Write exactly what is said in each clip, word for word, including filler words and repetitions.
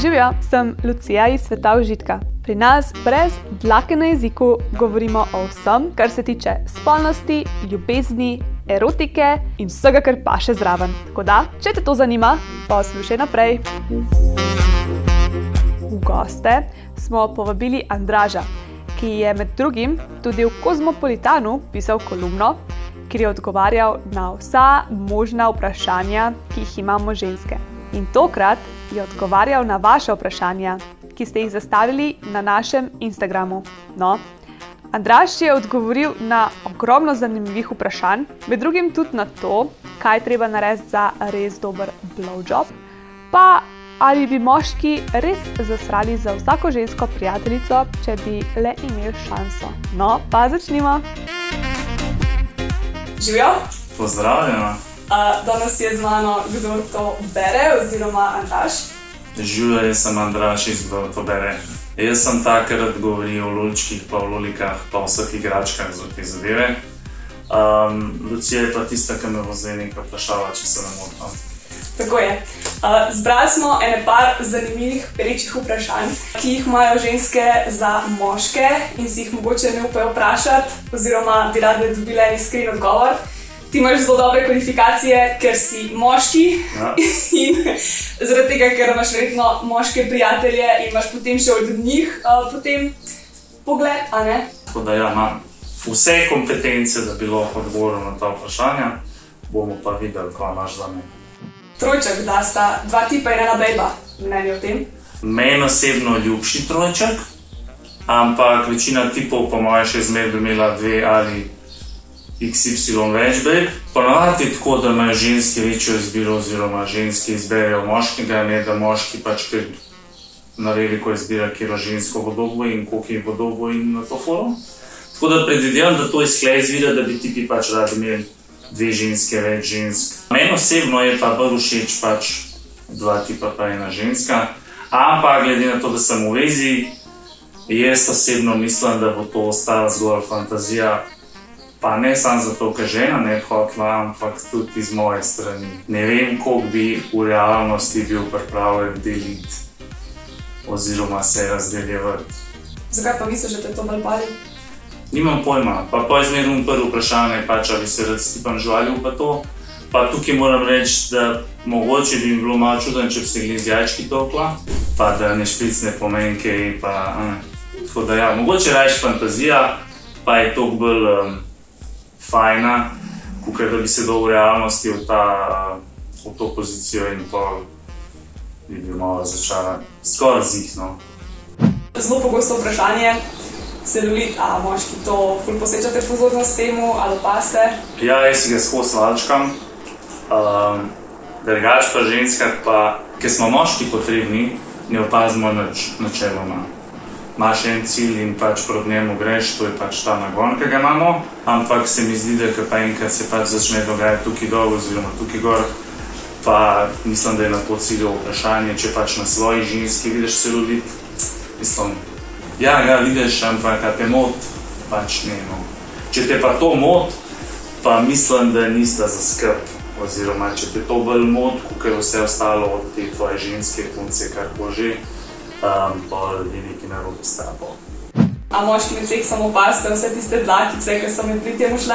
Živjo, sem Lucija iz Sveta užitka. Pri nas brez dlake na jeziku govorimo o vsem, kar se tiče spolnosti, ljubezni, erotike in vsega, kar paše zraven. Tako da, če te to zanima, poslušaj naprej. V goste smo povabili Andraža, ki je med drugim tudi v Kozmopolitanu pisal kolumno, kjer je odgovarjal na vsa možna vprašanja, ki jih imamo ženske. In tokrat je odgovarjal na vaše vprašanja, ki ste jih zastavili na našem Instagramu. No, Andraž je odgovoril na ogromno zanimivih vprašanj, med drugim tudi na to, kaj treba narediti za res dober blowjob, pa ali bi moški res zasrali za vsako žensko prijateljico, če bi le imeli šanso. No, pa začnimo. Živjo! Pozdravljena! Uh, danes je z mano Kdor to bere oziroma Andraž. Živjo, jaz sem Andraž iz Kdor to bere. Jaz sem ta, ki rad govori o lulčkih, pa o lulikah, pa o vseh igračkah za te zadeve. Um, Lucija je pa tista, ki me bo zdaj nekaj vprašala, če se ne motim. Tako je. Uh, zbrali smo ene par zanimivih perečih vprašanj, ki jih imajo ženske za moške in si jih mogoče ne upajo vprašati, oziroma bi rade dobile iskren odgovor. Ti imaš zelo dobre kvalifikacije, ker si moški, ja. In zaradi tega, ker imaš verjetno moške prijatelje in imaš potem še od njih uh, potem pogled, a ne? Tako da ja, imam vse kompetence, da bi lahko odgovoril na ta vprašanja, bomo pa videli, kaj imaš za me. Trojček, da sta dva tipa in ena bejba, mnenje o tem? Meni osebno ljubši trojček, ampak večina tipov po moje še zmeraj bi imela dve ali iks ipsilon več bejb. Ponavadi je tako, da imajo ženske večjo izbiro oziroma ženske izberejo moškega, ne da moški pač kar na veliko izbira, kjero žensko bo dobo in koliko jih bo dobo in na to forum. Tako da predvidevam, da to izklej izvira, da bi tipi pač radi imeli dve ženske, več žensk. Meni osebno je pa bolj všeč pač dva tipa pa ena ženska, ampak glede na to, da sem v vezi, jaz osebno mislim, da bo to ostala zgolj fantazija. Pa ne samo zato, ker žena ne hotla, ampak tudi iz moje strani. Ne vem, koliko bi v realnosti bil pripravljen deliti oziroma se razdeljevati. Zakaj pa misliš, da te to bolj pali? Nimam pojma, pa pa izmerim prvo vprašanje, pač ali se rad s tipom žvalil pa to. Pa tukaj moram reči, da mogoče bi mi bilo malo čudno, če bi se glih z jajčki tokla, pa da ne špricne pomenke in pa... Eh. Tako da ja, mogoče rajš fantazija, pa je toliko bolj um, fajna, kukaj da bi se dal v realnosti v, ta, v to pozicijo in pa bi bil malo razočaran. Skoraj zih, no. Zelo pogosto vprašanje, celulit, a moški to ful posvečate pozornost temu, ali pa ste? Ja, jaz si ga skozi valčkam. Um, drugač pa ženskah pa, ker smo moški potrebni, ne opazimo nič načeloma. Imaš en cilj in pač proti njemu greš, to je pač ta nagon, ki ga imamo, ampak se mi zdi, da ko pa enkrat se pač začne dogajati tukaj dol oziroma tukaj gor, pa mislim, da je na to ciljo vprašanje, če pač na svoji ženski vidiš celulit, mislim, ja, ga vidiš, ampak a te mot, pač ne, no. Če te pa to mot, pa mislim, da nista za skrb, oziroma če te to bolj mot, kakor je vse ostalo od te tvoje ženske punce, kar bo že, Um, pa veliki narobe strabo. A moški med seksom opazite vse tiste dlakice, ki so med pritjem ušle?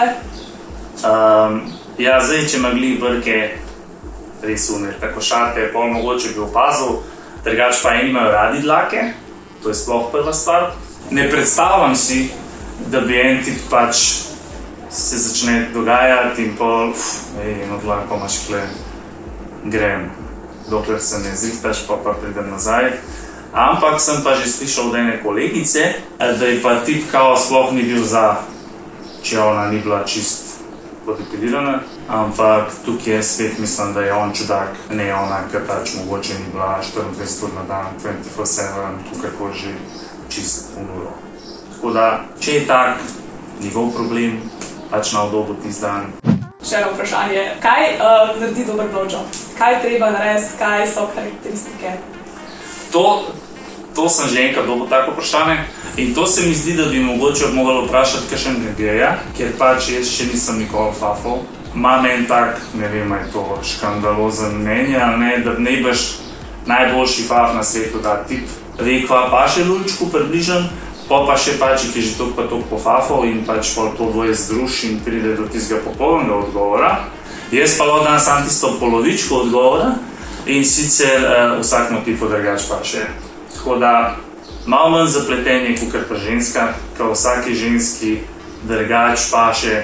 Um, ja, zdaj, če ima glih brke, res umer, tako šate, pol mogoče bi opazil, drugač pa eni imajo radi dlake, to je sploh prva stvar. Ne predstavljam si, da bi en tip pač se začne dogajati in pol, uf, ej, eno dlako imaš kle, grem, dokler se ne zrihtaš, pa pa pridem nazaj. Ampak sem pa že slišal od ene kolegice, da je pa tip kao sploh ni bil za, če ona ni bila čist podepilirana. Ampak tukaj je svet, mislim, da je on čudak, ne ona, ker pač mogoče ni bila štiriindvajset ur na dan, dvajset štiri sedem, tukaj že čist unuro. Tako da, če je tak njegov problem, pač na udobu tist dan. Še eno vprašanje, kaj uh, naredi dober blowjob? Kaj treba narediti, kaj so karakteristike? To, to sem že enkrat dobil tako vprašanje in to se mi zdi, da bi mogoče mogli vprašati kakšnega geja, ker pač jaz še nisem nikoli fafal. Imam en tak, ne vem, je to škandalozen mnenje ali ne, da ne baš najboljši faf na svetu, da tip ve, kva paše lulčku približen, pa pa še pač, ki je že tok pa tok pofafal in pač pol to dvoje združ in pride do tistega popolnega odgovora. Jaz pa odam sam tisto polovičko odgovora in sicer uh, vsakmu tipu drugač paše. Tako da malo manj zapletenje, kakor pa ženska, ka vsaki ženski drugač paše,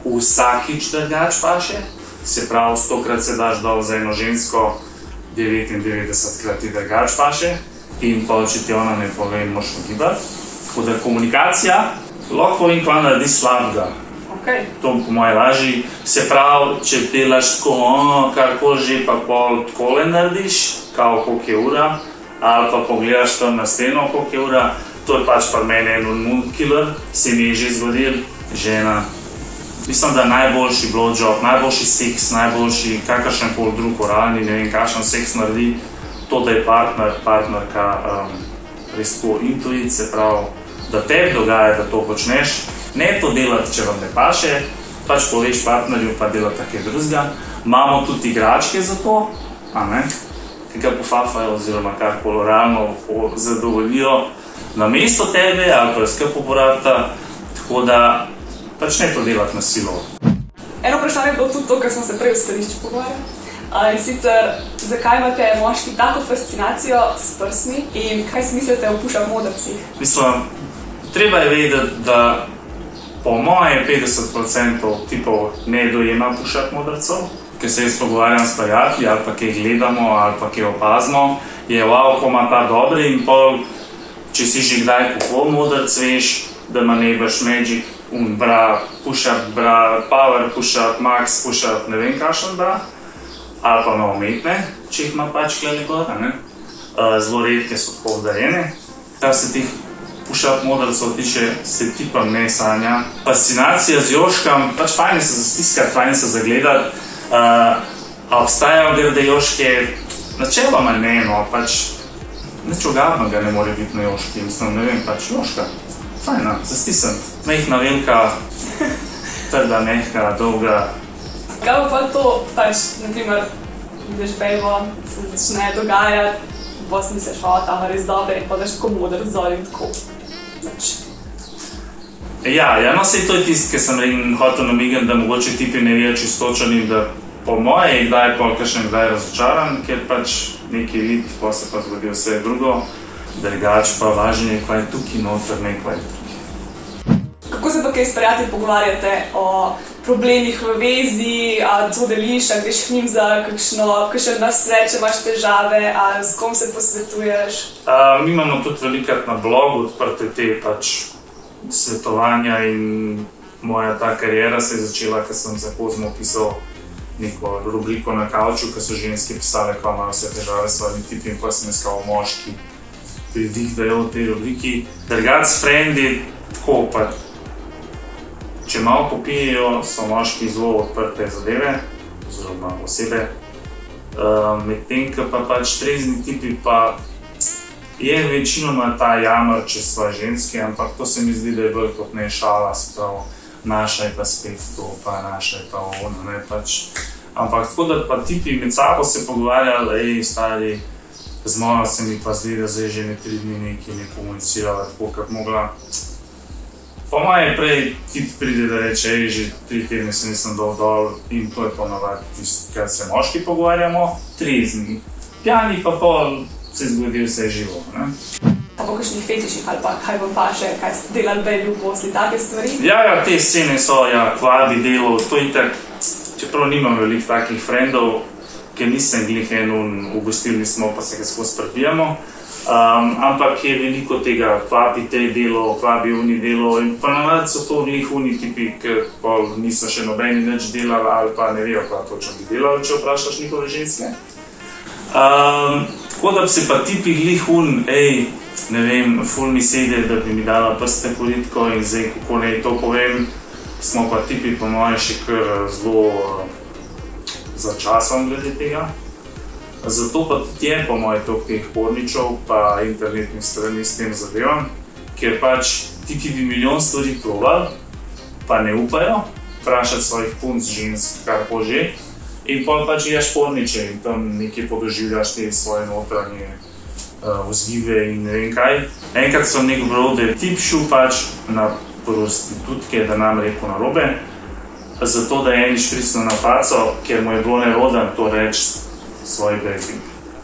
vsakič drugač paše. Se pravi, stokrat se daš dol za eno žensko, devetindevetdesetkrat ti drugač paše in pa če ti ona ne pove, moraš ugibati. Tako da komunikacija lahko povem, kva naredi slabega. Okay. To po moje laži. Se pravi, če delaš tako ono, karkoli že, pa pol takole narediš, kao koliko je ura, ali pa pogledaš tam na steno, koliko je ura, to je pač pa meni en mood killer, se mi je že zgodil, žena. Mislim, da najboljši blowjob, najboljši seks, najboljši kakršen koli drug oralni, ne vem, kakšen seks naredi, to, da je partner, partnerka um, res tako intuit, se pravi, da tebi dogaja, da to počneš, ne to delati, če vam ne paše, pač poveš partnerju, pa delati takaj drugega. Imamo tudi igračke za to, a ne, ki ga pofafajo oziroma karkoli oralno zadovoljijo na mesto tebe ali pa skupaj uporabita, tako da pač ne to delati na silo. Eno vprašanje je bilo tudi to, kar smo se prej v stališču pogovarjali. In sicer, zakaj imate moški tako fascinacijo s prsmi in kaj si mislite o push-up modrcih? Mislim, treba je vedeti, da po moje petdeset procentov tipov ne dojema push-up modrcev, ker se jaz pogovarjam s prijatelji ali pa kaj gledamo ali pa kaj opazimo, je wow, ko ima ta dobre in pol, če si že kdaj kupoval modrc, veš, da ima Neighbors Magic, un bra, push-up bra, power push-up, max push-up, ne vem kakšen bra. Ali pa na umetne, če jih ima pač glede gora, ne. Zelo redke so tako obdarjene. Kar se tih push-up modrcev tiče, se tipam ne sanja. Fascinacija z joškam, pač fajn je se zastiskati, fajn je se zagledati. A obstajajo grde joške, načeloma ne, no, pač nič ogabnega ne more biti na joški, mislim, ne vem, pač joška. Fajna, zastisniti. Mehna, velika, trda, mehka, dolga. Kaj pa to, pač, naprimer, vidiš bejbo, se začne dogajati, pos misliš, o, tam je res dober in pa daš tako modr zol in tako. Ja, ja, no sej to je tist, ki sem hotel namigati, da mogoče tipi ne vejo čisto točen in da po moje je kdaj pol kakšen kdaj razočaran, ker pač neki vid, pa se pa zgodi vse drugo, drugač pa važen je, kva je tukaj noter, ne kva je tukaj. Kako se pa kaj s prijatelji pogovarjate o problemih v vezi, a to deliš, a greš k njim za kakšno, kakšen nasvet, če imaš težave, a s kom se posvetuješ? Uh, mi imamo tudi velikrat na blogu odprte te pač svetovanja in moja ta karijera se je začela, ker sem za Kozmo pisal neko rubriko na kavču, ker so ženske pisale, ko imajo vse težave s svojimi tipi in pa sem iskal moški pridihdajo v tej rubriki. Drugač frendi, tako pa če malo popijejo, so moški zelo odprte zadeve, oziroma osebe. Uh, Medtem, ko pa pač trezni tipi pa je večinoma ta jamr, če sva ženske, ampak to se mi zdi, da je bolj kot ne šala, se pravi, naša je pa spet to, pa naša je pa ono, ne pač. Ampak tako, da pa tipi med sabo se pogovarjali, ej, stari, z mojo se mi pa zdi, da zdaj že ne tri dni nekaj ne komunicirala, tako kot mogla. Po moje prej tip pride, da reče, ej, že tri tedne se nisem dol dol in to je ponavadi tisto, kar se moški pogovarjamo, trezni. Pjani pa pol se zgodi vse živo, ne. Pa po kakšnih fetiših ali pa kaj vam paše, kaj ste delali bej ljubosti, take stvari? Ja, ja, te scene so, ja, kvadi delov, to je tak, čeprav nimam veliko takih frendov, ker nisem glih en ugostilni smo, pa se ga skozi prbijamo. Um, ampak je veliko tega, kvabi te delo, kvabi uni delo in pa navadi so to glih uni tipi, ker pol niso še nobeni nič delali ali pa ne vejo, kva točno bi delali, če vprašaš njihove ženske. Um, tako da bi se pa tipi glih un, ej, ne vem, ful mi sede, da bi mi dala prste politko in zdaj, kako naj to povem, smo pa tipi po moje še kar zelo uh, za časom glede tega. Zato pa tudi je po moje toliko teh porničev pa internetnih strani s tem zadevam, ker pač tipi bi milijon stvari probali, pa ne upajo vprašati svojih punc, žensk, kar po že. In pol pač gledaš porniče in tam nekaj podoživljaš te svoje notranje uh, vzgive in ne vem kaj. Enkrat sem nekaj bral, da je tip šel pač na prostitutke, da nam rekel narobe, zato da je eni špricnil na faco, ker mu je bilo nerodan to reči svoj baby.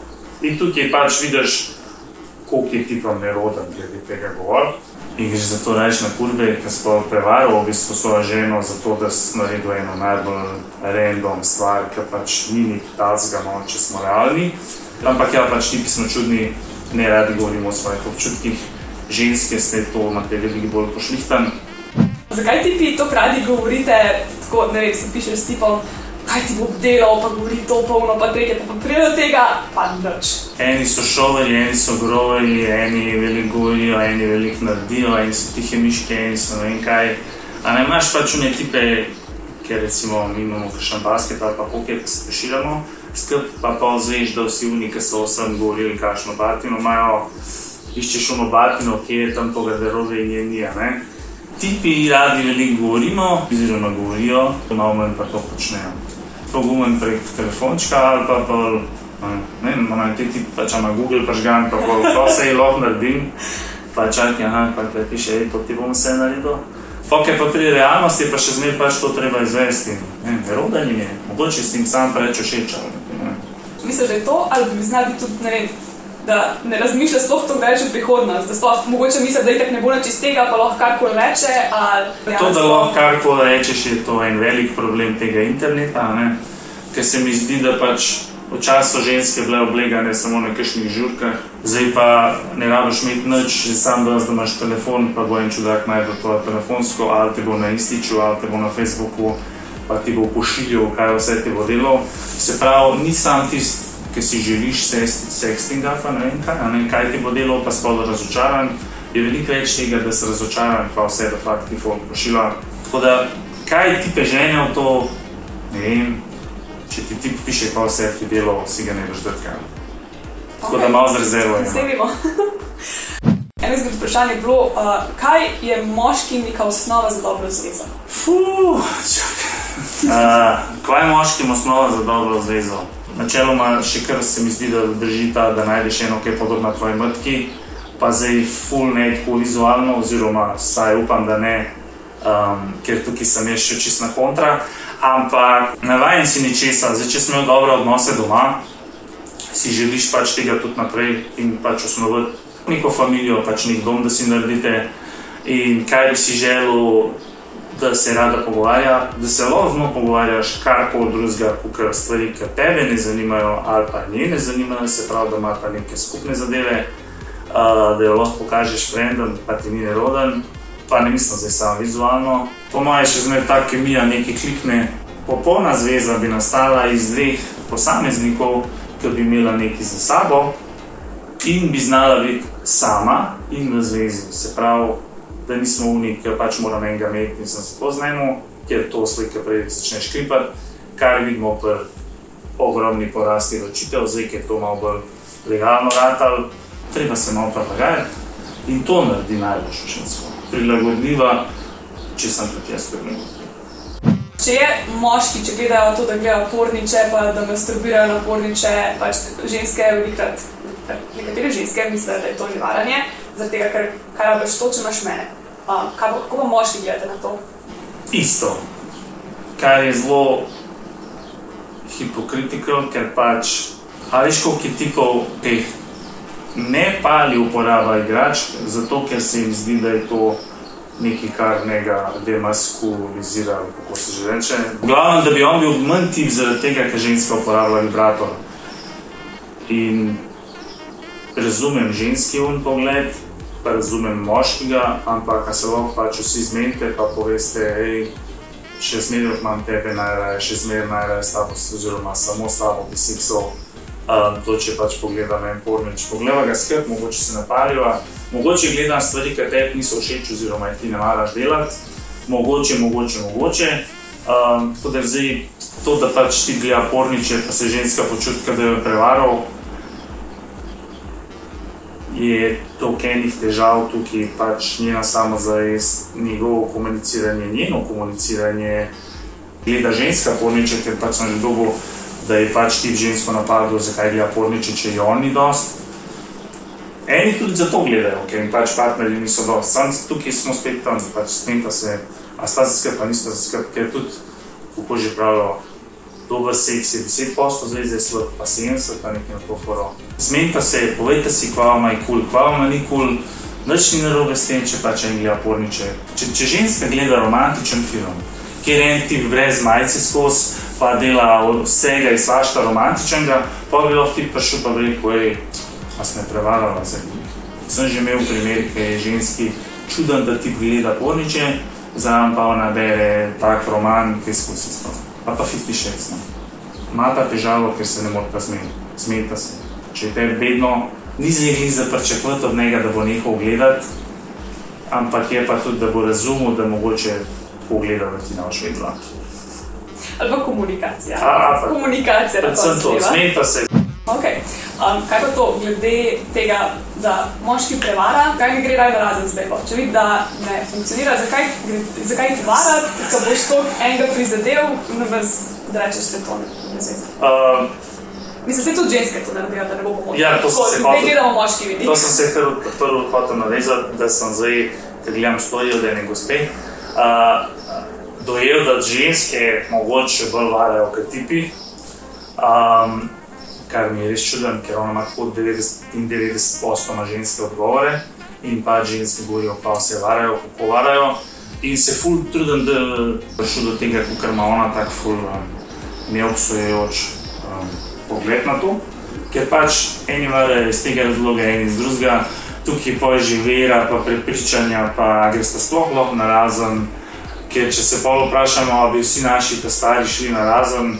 In tukaj pač vidiš, koliko je tipom nerodan glede tega govor. In greš za to reči na kurbe, ker si pa prevaral v bistvu svojo ženo za to, da si naredil eno najbolj random stvar, ker pač ni nek tacga, no, če smo realni. Ampak ja, pač tipi smo čudni, ne radi govorimo o svojih občutkih. Ženske ste to imate veliko bolj pošlihtan. Zakaj tipi to radi govorite, tako, ne vem, se pišeš s tipom, kaj ti bo delal, pa govori to polno, pa tretje, pa prije do tega, pa nič. Eni so šoveri, eni so groverji, eni veliko govorijo, eni veliko naredijo, eni so tihe miške, eni so ne vem kaj. A ne imaš pač une tipe, ker recimo mi imamo kakšen basket ali pa hokej, pa se peširamo, skrb pa pa zveš, da vsi uni, ki so vsem govorili, kakšno batino imajo, iščeš ono batino, ki je tam po garderobe in je nija, ne. Tipi radi veliko govorimo, oziroma govorijo, malo manj pa to počnejo. Pogumen prek telefončka ali pa pol, ne vem, imam te tipi pač na Google pažgan, pa pol, ko se je lahko naredim, pa čakaj, aha, pa kaj piše, ej, to ti bom vse naredil. Pokaj pa pri realnosti pa še zmer pač to treba izvesti. Ne, nerodan je, mogoče s tem sam preč všeč, ali ne. Misliš, da je to, ali bi znal biti tudi, ne vem, da ne razmišlja sploh to več v prihodnost, da sploh mogoče misli, da itak ne bo nič iz tega, pa lahko karkoli reče, ali... To, da lahko karkoli rečeš, je to en velik problem tega interneta, ne? Ker se mi zdi, da pač včasih so ženske bile oblegane samo na kakšnih žurkah, zdaj pa ne rabiš imeti nič, že sam danes, da imaš telefon, pa bo en čudak najdel to telefonsko, ali te bo na Instiču, ali te bo na Facebooku, pa ti bo pošiljal, kaj vse ti bo delal. Se pravi, ni sam tist, ki si želiš sextinga, pa ne vem kaj, a ne, kaj ti bo delal, pa spolu razočaran, je veliko več tega, da si razočaran, pa vse, da fakt ti fon pošila. Tako da, kaj ti peženja v to, ne vem, če ti tip piše, pa vse ti delal, si ga ne boš drkal. Tako okay. Da malo z rezervo ima. Sevimo. Eno izmed vprašanj je bilo, uh, kaj je moški neka osnova za dobro zvezo? Fuuu, čakaj. Uh, kaj je moškim osnova za dobro zvezo? Načeloma še kar se mi zdi, da drži ta, da najdeš eno, ki je podobna tvoji matki, pa zdaj ful ne tako vizualno, oziroma saj upam, da ne, um, ker tukaj sem jaz še čist na kontra, ampak navajen si ničesa, zdaj če smo imeli dobre odnose doma, si želiš pač tega tudi naprej in pač osnovati neko familijo, pač nek dom, da si naredite in kaj bi si želel, da se rada pogovarja, da se lovno pogovarjaš karkoli drugega, kakor stvari, ki tebe ne zanimajo ali pa nje ne zanimajo, se pravi, da ima pa neke skupne zadeve, uh, da jo lahko pokažeš frendom, pa ti ni nerodan, pa ne mislim zdaj samo vizualno. Po moje še zmer ta kemija nekaj klikne, popolna zveza bi nastala iz dveh posameznikov, ki bi imela nekaj za sabo in bi znala biti sama in v zvezi, se pravi, da nismo uni, ker pač moram enega imeti in sem se to znajmo, ker to slika prej začneš kripati, kar vidimo pri ogromni porasti ročitev, zdaj, ker je to malo bolj legalno ratal, treba se malo prilagajati in to naredi najboljšo žensko. Prilagodljiva, če sem tudi jaz prilagodljiva. Če je moški, če gledajo to, da gledajo porniče, pa da masturbirajo na porniče, pač ženske velikrat, nekatere ženske mislijo, da je to nevaranje, zaradi tega, ker kaj rabiš to, če imaš mene. Um, kaj, kako pa moški gledate na to? Isto. Kar je zelo hipokritical, ker pač, a veš koliko je tipov, ki jih ne pali uporaba igrač, zato ker se jim zdi, da je to nekaj, kar njega demaskulizira, kako se že reče. V glavnem, da bi on bil manj tip zaradi tega, ker ženska uporablja vibrator. In razumem ženski un pogled, pa razumem moškega, ampak a se lahko pač vsi zmenite, pa poveste, ej, še zmeraj imam tebe najraje, še zmeraj najraje s tabo, oziroma samo s tabo bi seksal. Um, to, če pač pogledam en pornič. Pogleda ga skrb, mogoče se napaliva, mogoče gledam stvari, ki tebi niso všeč, oziroma jih ti ne maraš delati, mogoče, mogoče, mogoče. Um, tako da zdaj, to, da pač ti gleda porniče, pa se ženska počutka, da jo je prevaral, je toliko enih težav tukaj, pač njena samozavest, njegovo komuniciranje, njeno komuniciranje, gleda ženska porniče, ker pač sem že dobil, da je pač tip žensko napadlo, zakaj gleda porniče, če je on ni dost. Eni tudi zato gledajo, ker jim pač partnerji niso dost. Sam tukaj smo spet tam, pač snimta se, a sta za skrb, a nista za skrb, ker tudi, kako že pravijo, dober seks je deset posto, zdaj zdaj slab pa sedemdeset, pa nekaj na to foro. Zmenite se, povejte si, kva vama je kul, kva vama ni kul, nič ni narobe s tem, če pač en gleda porniče. Če, če ženska gleda romantičen film, kjer je en tip brez majice skozi, pa dela od vsega iz svašta romantičnega, pa bi lahko tip prišel pa bi rekel, ej, vas me prevarala za njih. Sem že imel primer, ker je ženski čuden, da tip gleda porniče, zraven pa ona bere tak roman, ki skozi spal. Pa pa Fifty Shades, no. Ima pa težavo, ker se ne more pa zmeniti. Zmenita se. Če je tebi bedno, ni zlih za pričakovati od njega, da bo nehal gledati, ampak je pa tudi, da bo razumel, da mogoče pogleda, da ti ne boš vedela. Ali pa komunikacija. A, a, komunikacija, da to to, zmenita se. Ok, um, kaj pa to, glede tega, da moški prevara, kaj mi gre raj narazen z bebo? Če vidi, da ne funkcionira, zakaj, zakaj ti vara, ko boš to enega prizadev, in bez, da rečeš, da to ne zvesti? Um, Mislim, se tudi ženske to naredijo, da ne bo pomoč. Ja, to sem se hotel. Zdaj gledamo moški vidik. To sem se prvo hotel navezati, da sem zdaj, ker gledam storijo od ene gospe, uh, dojel, da ženske mogoče bolj varajo kot tipi. Um, kar mi je res čuden, ker ona ima tako devetdeset posto na ženske odgovore in pa ženske govorijo, pa vse varajo, kako varajo. In se ful trudim, da prišel do tega, kakor ima ona tak ful um, neobsojajoč um, pogled na to. Ker pač eni varajo iz tega razloga, eni iz drugega, tukaj pa je že vera, pa prepričanja, pa gresta sploh lahko narazen. Ker če se pol vprašamo, bi vsi naši ta stari šli narazen,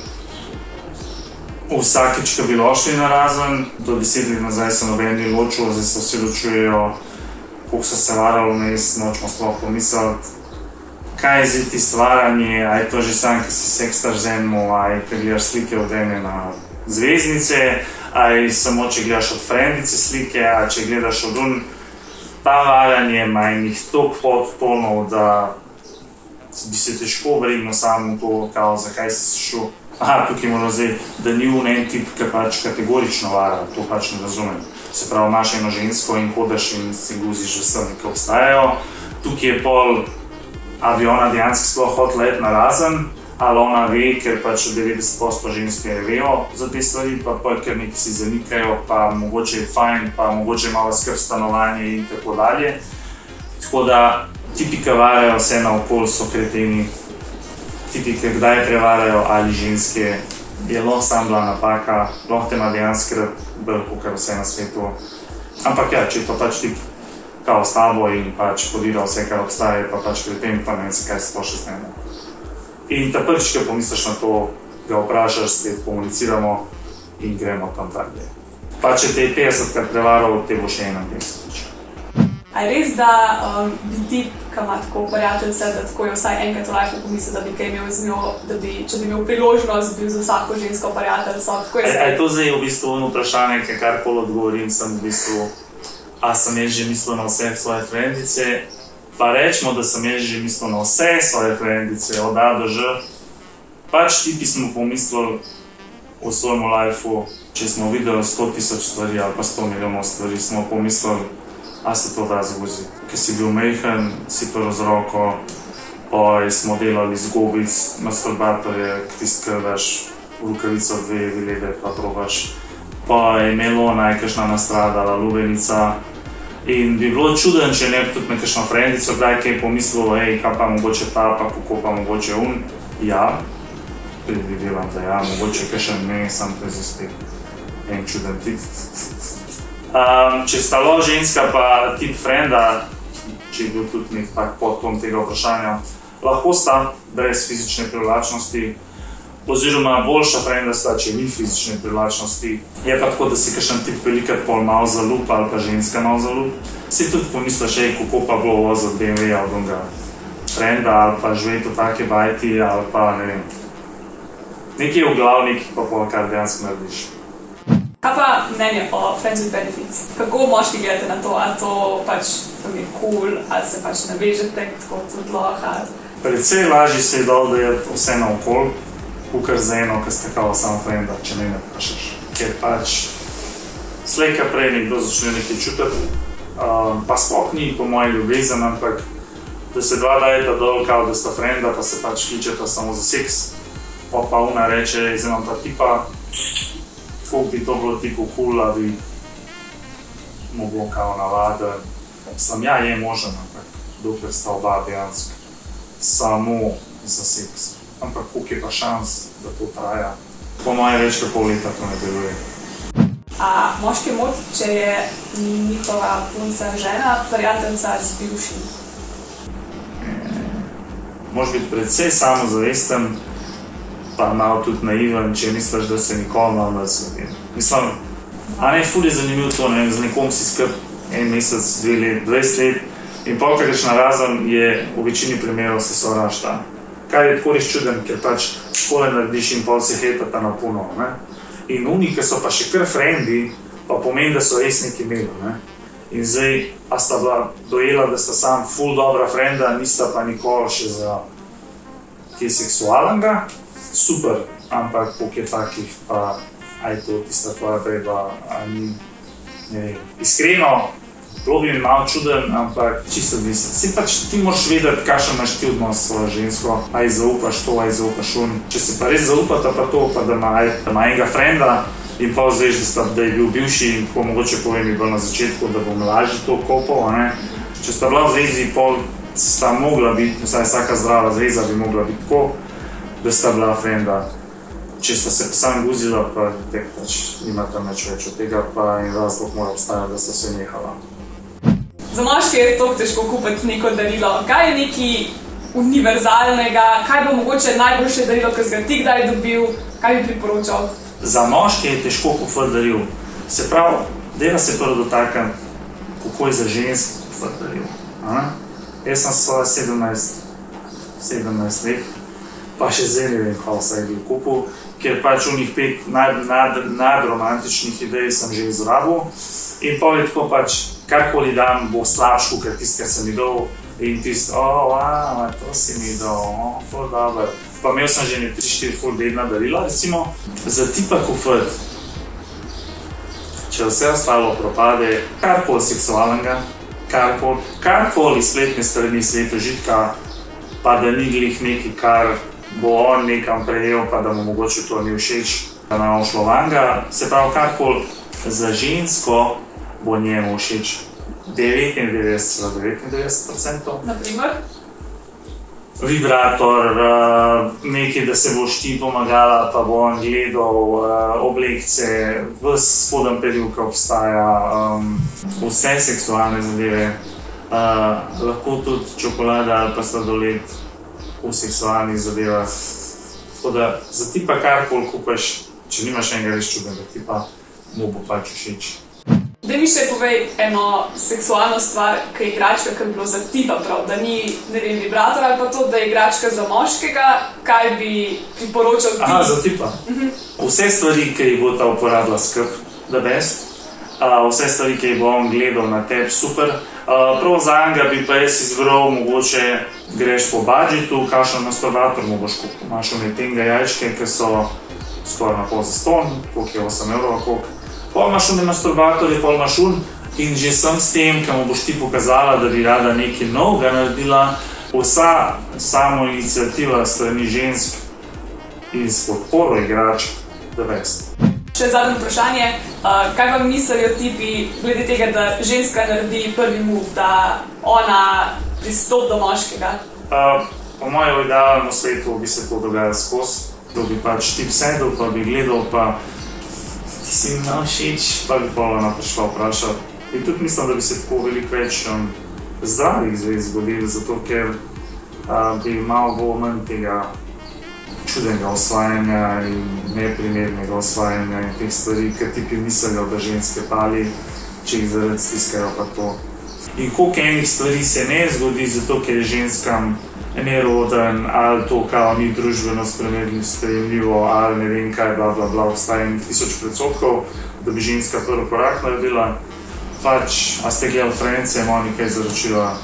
vsakič, ko bi šli narazen, do deset let nazaj se noben ni ločil, zdaj se vsi ločujejo, koliko so se varali vmes, nočemo sploh pomisliti. Kaj je zdaj ti stvaranje, a je to že sam, ki si sekstaš z enemu, a je, ker gledaš slike od ene na zvezdnice, a je samo, če gledaš od frendice slike, a če gledaš od un, ta varanje ima enih toliko podtonov, da bi se težko vrnil samo to, kao, zakaj si šel. Aha, tukaj moramo zdaj, da ni un en tip, ki pač kategorično vara, to pač ne razumem. Se pravi, imaš eno žensko in hodaš in si guziš že vsem, ki obstajajo. Tukaj je pol, a bi ona dejansko sploh hotela iti narazen, ali ona ve, ker pač devetdeset posto ženske vejo za te stvari, pa pa ker neki si zanikajo, pa mogoče je fajn, pa mogoče malo skrb stanovanje in tako dalje. Tako da tipi, ki varajo vse naokoli, so kreteni. Tipi, ki kdaj prevarajo ali ženske, je lahko sam bila napaka, lahko te ima dejansko bolj kakor vse na svetu. Ampak ja, če pa pač tip kao s tabo in pač podira vse, kar obstaje, pa pač kreten, pa ne vem se, kaj se to še snemo. In ta prvič, ko pomisliš na to, ga vprašaš, spet komuniciramo in gremo tam dalje. Pa če te je petdesetkrat prevaral, te bo še enainpetdeset. A je res, da um, bi tip, ki ima tako prijateljce, da tako je vsaj enkrat v lifeu pomislil, da bi kaj imel z njo, da bi, če bi imel priložnost, bil za vsako žensko prijateljstvo, tako je zdaj? Je to zdaj v bistvu ono vprašanje, ki kar pol odgovorim, sem v bistvu, a sem jaz že mislil na vse svoje frendice, pa rečemo, da sem jaz že mislil na vse svoje frendice, od A do Ž. Pač tipi smo pomislili v svojem lifeu, če smo videli sto tisoč stvari ali pa sto milijonov stvari, smo pomislili, a se to da zguzi. Ker si bil mejhen, si prvo z roko, pa smo delali z gobic, masturbatorje, tisti, ki daš v rukavico dve vilede, pa probaš. Pa je melona, je kakšna nastradala, lubenica. In bi bilo čuden, če ne bi tudi na kakšno frendico kdaj kaj pomislil, ej, kaj pa mogoče ta, pa kako pa mogoče un. Ja, predvidevam, da ja, mogoče kakšen ne, sam to je zdaj spet en čuden tip. Um, če sta lo ženska pa tip frenda, če je bil tudi nek tak podton tega vprašanja, lahko sta brez fizične privlačnosti, oziroma boljša frenda sta, če ni fizične privlačnosti. Je pa tako, da si kakšen tip velikrat pol malo zalup ali pa ženska malo zalup. Si tudi pomisliš, ej, kako pa bilo voziti B M W od onega frenda ali pa živeti v take bajti ali pa ne vem. Nekaj v glavnik pa pol kar dejansko narediš. Kaj pa mnenje o Friends with Benefits? Kako moški gledate na to? A to pač je cool, ali se pač navežete tako odloh? Predvsej lažje se je dol, da je vse naokol, kakor za eno, ki ste kao samo frenda, če ne me vprašaš. Ker pač slejka prej nekdo začne nekaj čutiti, um, pa sploh ni po moji ljubezen, ampak da se dva dajeta dol, kao da sta frenda, pa se pač kličeta samo za seks, pa pa ona reče, zdaj imam pa tipa, koliko bi to bilo tipo cool, da bi mu bilo kao navaden. Sam ja je možen, ampak dokler sta oba dejansko samo za seks. Ampak koliko je pa šans, da to traja? Po moje več kot pol leta to ne deluje. A moški moti, če je njihova punca žena, prijateljica z bivšim? Moraš biti predvsej samozavesten, pa malo tudi naiven, če misliš, da se nikoli malo ne zgodi. Mislim, a ne, ful je zanimivo to, ne vem, z nekom si skrb en mesec, dve let, dvajset let in pol kakšen narazen je v večini primerov se sovražta. Kar je tako res čuden, ker pač skole narediš in pol se hejtata na puno, ne. In oni, ki so pa še kar frendi, pa pomeni, da so res nekaj imeli, ne. In zdaj, a sta bila dojela, da sta sam ful dobra frenda, nista pa nikoli še za kaj seksualnega, super, ampak koliko je takih, pa aj to tista tvoja beba, a ni, ne vem, iskreno, bilo bi mi malo čuden, ampak čisto odvisno. Si pač ti moraš vedeti, kakšen imaš ti odnos s svojo žensko, aj zaupaš to, aj zaupaš on. Če se pa res zaupata pa to, pa da ima, da ima enega frenda in pa zveš, da, sta, da je bil bivši in tako mogoče povem je bil na začetku, da bom lažje to kopal, a ne. Če sta bila v zvezi, pol sta mogla biti, vsaj vsaka zdrava zveza bi mogla biti tako, da sta bila frenda. Če sta se sam guzila, pa tek pač nimata nič več od tega, pa in razlog mora obstajati, da sta se nehala. Za moške je to težko kupiti neko darilo. Kaj je nekaj univerzalnega, kaj bo mogoče najboljše darilo, ki si ga ti kdaj dobil, kaj bi priporočal? Za moške je težko kupiti daril. Se pravi, deva se prvo dotaknem, kako je za žensk kupiti daril. Jaz sem svoja sedemnajst, sedemnajst let, pa še zdaj ne vem, kaj vse je bil kupil, ker pač unih pet nad, nad, nadromantičnih idej sem že izrabil in pa je tako pač, karkoli dam, bo slabš, kot tisto, kar sem mi dal in tisto, o, wow, to si mi dal, o, ful dober. Pa imel sem že ne tri štiri ful bedna darila, recimo. Za tipa kupiti, če vse ostalo propade, karkoli seksualnega, karkoli, karkoli spletne strani svetožitka, pa da ni glih nekaj, kar bo on nekam prejel, pa da mu mogoče to ni všeč, da nam šlo vanga. Se pravi, karkoli za žensko bo njemu všeč devetindevetdeset cela devetindevetdeset procentov. Naprimer? Vibrator, nekaj, da se boš ti pomagala, pa bo on gledal, oblekce, ves spoden perivka obstaja, vse seksualne zadeve. Lahko tudi čokolada ali pa sladoled v seksualnih zadevah. Tako da za tipa karkoli kupaš, če nimaš enega res čudnega tipa, mu bo pač všeč. Daj mi še povej eno seksualno stvar, ki je igračka, ki bi bilo za tipa prav, da ni, ne vem, vibrator ali pa to, da je igračka za moškega, kaj bi priporočal ti? Aha, za tipa. Uh-huh. Vse stvari, ki jih bo ta uporabila skrb, the best. Uh, vse stvari, ki jih bo on gledal na tebi, super. Uh, prav za njega bi pa jaz izbral, mogoče greš po budžetu, kakšen masturbator mu boš kupil. Imaš one tenga jajčke, ki so skoraj na pol zastonj, koliko je osem evrov, koliko. Pol imaš one masturbatorje, pol imaš un in že sem s tem, ki mu boš ti pokazala, da bi rada nekaj novega naredila, vsa samoiniciativa strani žensk in s podporo igrač, the best. Še zadnje vprašanje, uh, kaj vam mislijo tipi glede tega, da ženska naredi prvi move, da ona pristop do moškega? Uh, po mojem idealnem svetu bi se to dogajalo skozi, da bi pač tip sedel, pa bi gledal, pa ti si mi malo všeč, pa bi pa ona prišla vprašati. In tudi mislim, da bi se tako veliko več um, zdravih zvez zgodili, zato ker uh, bi malo bolj manj tega čudnega osvajanja in neprimernega osvajanja in teh stvari, ker tipi mislijo, da ženske pali, če jih zaradi stiskajo pa to. In koliko enih stvari se ne zgodi, zato ker je ženskam neroden, ali to kao ni družbeno sprejemljivo, ali ne vem kaj, bla bla bla, obstaja tisoč predsotkov, da bi ženska prvi korak naredila. Pač, a ste gledali Friends, je Monika izročila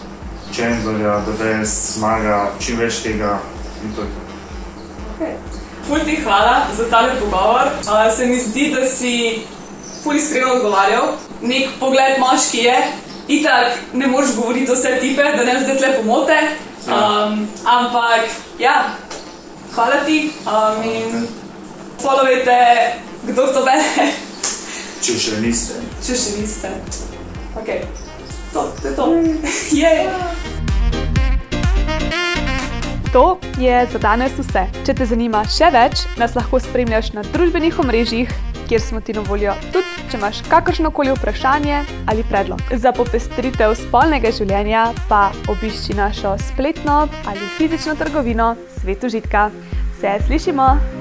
Chandlerja, The Best, zmaga, čim več tega in to je to. Okay. Ful ti hvala za tale pogovor. Uh, se mi zdi, da si ful iskreno odgovarjal. Nek pogled moški je, itak ne moreš govoriti za vse tipe, da ne zdaj tle pomote. Um, ampak, ja, hvala ti um, in followajte, kdo to bere. Če še niste. Če še niste. Ok, to, to je to. Yeah. To je za danes vse. Če te zanima še več, nas lahko spremljaš na družbenih omrežjih, kjer smo ti na voljo tudi, če imaš kakršnokoli vprašanje ali predlog. Za popestritev spolnega življenja pa obišči našo spletno ali fizično trgovino Svet užitka. Se slišimo!